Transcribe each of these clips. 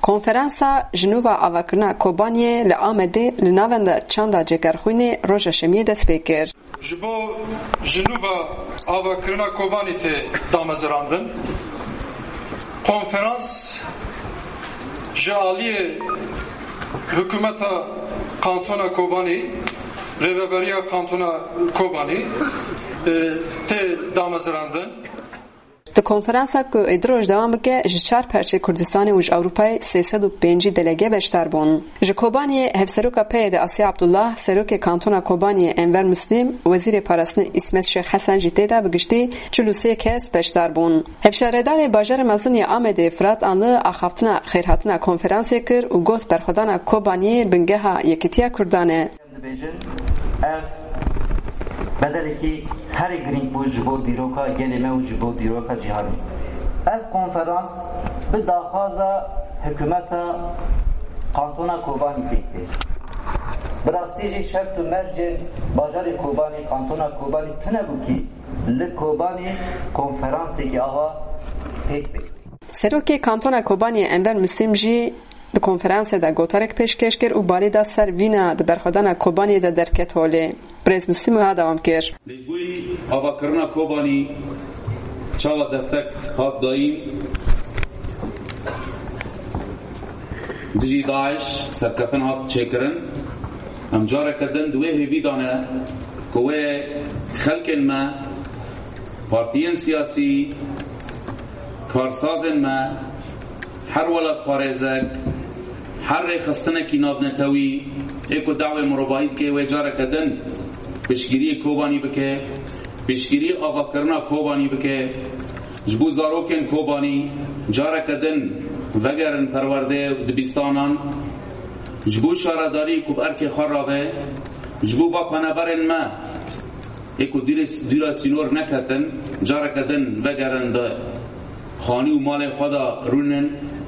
Konferansa Jinova Avakirina Kobaniyê li Amedê li navenda çanda Cegerxwînê roja şemiyê dest pê kir. Ji bo Jinova Avakirina Kobanî tê damezirandin. Konferans ji aliyê hikûmeta Kantona Kobanî, Rêveberiya Kantona Kobanî tê damezirandin. Di konferansa ku êdiroj dewam bike ji 4 perçê Kurdistanê û ji Ewropayê 305 delege beşdar bûn. Ji Kobaniyê hevseroka peyê de Asya Abdullah, serokê Kantona Kobaniyê Enver Muslim, Wezîrê Parastinê İsmet Şêx Hesan jî tê de bi giştî 43 kes beşdar bûn. Hevşaredarê bajarê mezin ya Amedê Fırat anlı axaftina xêrhatina konferansê kir û got berxwedana Kobaniyê bingeha Yekîtiya Kurdan e. Bedeleki her green bu jibo diroka gelime u jibo diroka cihani. Ev konferans bir daxaza hükümeta Kantona Kobanî pekti. Brastici şeft u mercin bajarê Kobanî Kantona Kobanî tune bu ki li Kobanî konferanseki ava pek pekti. Serokê Kantona Kobaniyê Enver Muslim jî di konferansê de gotarek pêşkêş kir û balê da ser vîna di berxwedana Kobaniyê de derket holê. Brez Muslim ha devam kir. Lejbûyî avakirina Kobanî çawa destek hat dayîn dijî Daeş serkeftin hat çêkirin. Em careke din di wê hêvî dane ku wê xelkên me, partiyên siyasî, karsazên me, her welat parêzek, her rêxistinekî navnetewî ê ku dawê mirovahî dike wê careke din pêşgiriyê Kobanî bike, pêşgiriyê avakirina Kobanî bike, ji bo zarokên Kobanî careke din vegerin perwerdeyê dibistanan, ji bo şaredarî ku bi erkê xwe rabe, ji bo bapeneberên me ê ku dîra sînor neketin careke din vegerin di xanî û malê xwe da rûnin.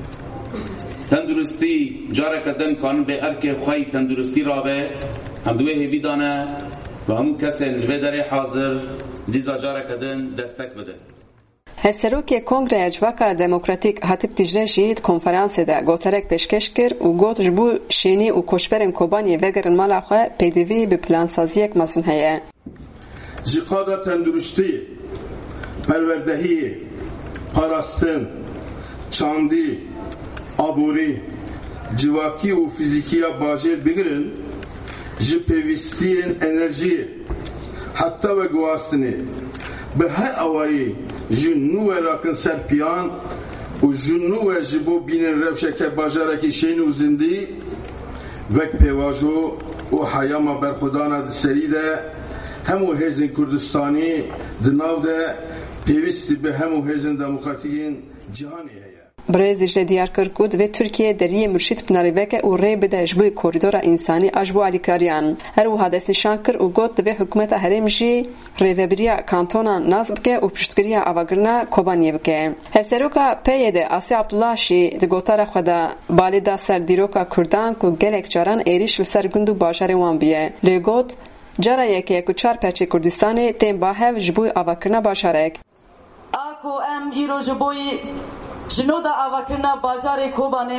Tenduristî careke din kanin bê erkê xwe tenduristî rabe, em di wê hêvî dane ve hemû kesên li vê derê hazir dîza careke din destek bide. Hevserokê Kongreya Civaka Demokratîk Hatip Dicle jî di konferansê de goterek pêşkêş kir û got ji bo şênî û koçberên Kobaniyê vegerin mala xwe pêdivî bi plansaziyek mezin heye. Ji qada tenduristî, perwerdehiyê, parastin, çandî, aborî, civakî û fîzîkiya bajêr bigirin, ji pêwîstiyên enerjiyê, heta ve guwastinê, bi her awayî ji nû ve rakin ser piyan û ji nû ve ji bo bînin rewşeke bajarekî şên û zindî, wek pêvajo û heyama berxwedana di serî de hemû hêzên Kurdistanî di nav de pêwîstî bi hemû hêzên demokratîkên cîhanê heye. Brez Dicle diyar kir ku divê Tirkiye deriyê Murşîd Pınarê veke û rê bide ji bo korîdora însanî a ji bo alîkariyan. Her wiha destnîşan kir û got divê hikûmeta herêm jî rêveberiya kantonan nas bike û piştgiriya avakirina Kobaniyê bike. Hevseroka peyê de Asya Abdullah jî di gotara xwe de balê da ser dîroka Kurdan ku gelek caran êrîş li ser gund û bajarê wan biye. Lê got cara yekê ku 4 perçê Kurdistanê tên bahev ji bo avakirina bajarek. A ku em îro ji bo jinoda avakirina bajarê Kobanê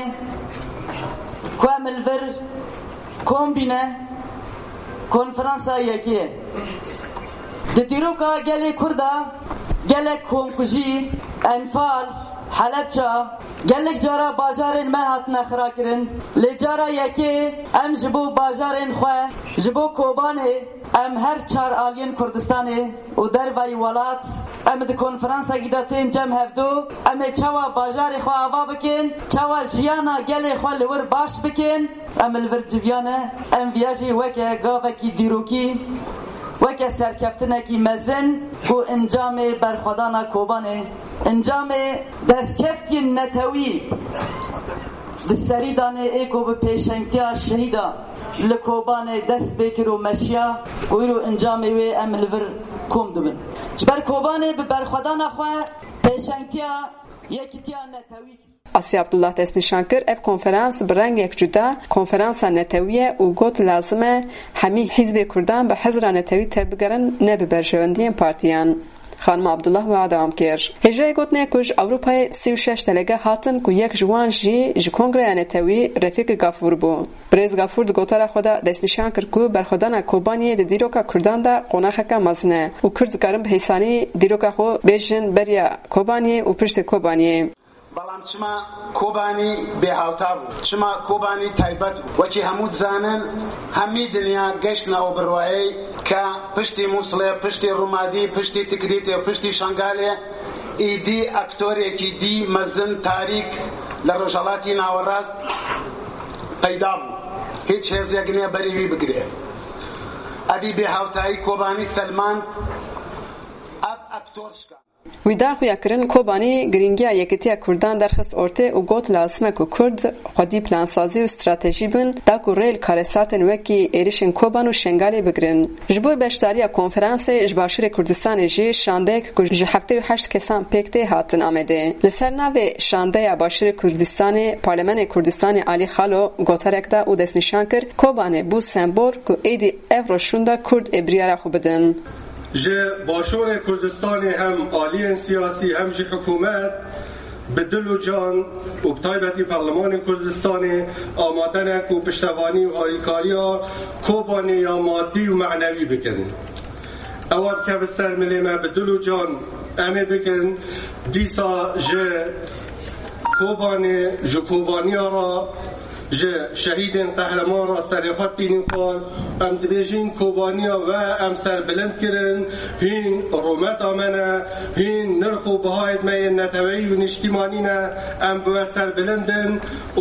ku em li vir kombîne konferansa yekê di dîroka gelê Kurda gelek komkujî Enfal Helepça gelek cara bajarên me hatine xirakirin lê cara yekê em ji bo bajarên xwe ji bo Kobanê em her 4 aliyên Kurdistanê û dervayî welat em di konferansekî de tên cem hevdû em ê çawa bajarê xwe ava bikin, çawa jiyana gelê xwe li wir baş bikin, em li vir civiyane em viya jî weke gavekî dîrokî weke serkeftinekî mezin ku encamê berxwedana Kobanê encamê destkeftiyên netewî di serî danê ê ku bi pêşengtiya şehîda li Kobanê dest pê kir û meşiya û îro encamê wê em li vir kom dibin. Ji ber Kobanê bi berxwedana xwe pêşengtiya yekîtiya netewî. Asya Abdullah destnîşan kir ev konferans bi rengek cuda konferansa netewî ye û got lazim e hemî hîzbê Kurdan bi hezra netewî tevbigerin ne bi berjewendiyên partiyan. خانم عبدالله و ادام کر هجای گوتنه کج اروپای 36 دلگه هاتن کو یک جوان جی کنگره نتوی رفیق گافور بو برز گافور د گوتره خدا دست نشان کر کو برخدان کوبانی د دیروکا کردان دا قوناخه مزنه او کرد کرم بهسانی دیروکا خو بجن بریا کوبانی او پشت کوبانی بەڵام چما کۆبانی بێهاوتا بوو چما کۆبانی تایبەت وەکی هەموو زانن هەمی دنیا گەشتنەوە بڕوایەی کە پشتی مووسڵێ پشتی ڕوومادی پشتی تکریتێ پشتی شنگالێ ئیدی ئەکتۆرێکی دی مەزن تاریک لە ڕۆژهەڵاتی ناوەڕاست پەیدا بوو هیچ هێزێک نییە بەریوی بگرێ ئەبی بێهاوتایی کۆبانی سەلماند ئەف ئەکتۆر شکا ویدا خویا کرن کوبانی گرینگیا یکتیا کردان درخست اورته او گوت لازمه کو کرد خودی پلان سازی و استراتژی بن دا کو ریل کارساتن وکی ایریشن کوبانو شنگالی بگرن جبوی بشتاری کنفرانس جباشور کردستان جی شاندک کو ج هفته 8 کسان پکته هاتن آمده لسر ناو شانده باشور کردستان پارلمان کردستان علی خالو گوترک دا او دست نشان کر کوبانه بو سمبول کو ایدی افرو شوندا کرد ابریاره خو بدن جه باشور کردستان هم عالی سیاسی هم جه حکومت به دل و جان و بطایبتی پارلمان کردستان آمادنک و پشتوانی و آریکاریا کوبانی یا مادی و معنوی بکن اوار که بستر ملیمه به دل و جان امه بکن دیسا جه کوبانی را جه شهید قهرمان را سریخات بینیم خال ام دبیجین کوبانیا و ام سر بلند کرن هین رومت آمنه هین نرخ و بهاید می نتوی و نشتیمانینه ام بو سر بلندن و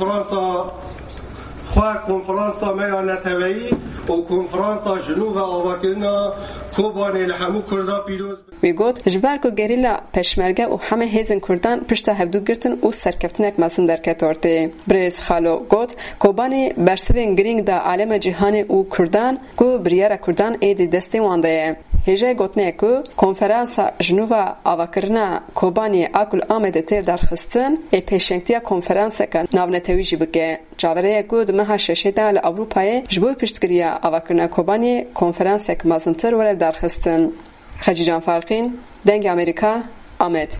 کنفرانسا می نتوی و کنفرانسا جنوب آواکرنا کوبانی لحمو کردا پیروز وی گوت جبر کو گریلا پشمرگه و همه هیزن کردان پشت هفدو گرتن و سرکفتنک مزن درکت ارته برز خالو گوت کوبانی برسوین گرینگ دا عالم جهان او کردان کو بریار کردان ایدی دستی وانده هجای گوتنه کو کنفرانس جنوبا آواکرنا کوبانی اکل آمده تر درخستن ای پیشنگتیا کنفرانس که ناونتوی جی بگه جاوره گود مها ششه دا لأوروپای جبوی پشتگریا آواکرنا کوبانی کنفرانس که مزنتر وره درخستن خجیجان فرقین دنگ امریکا آمد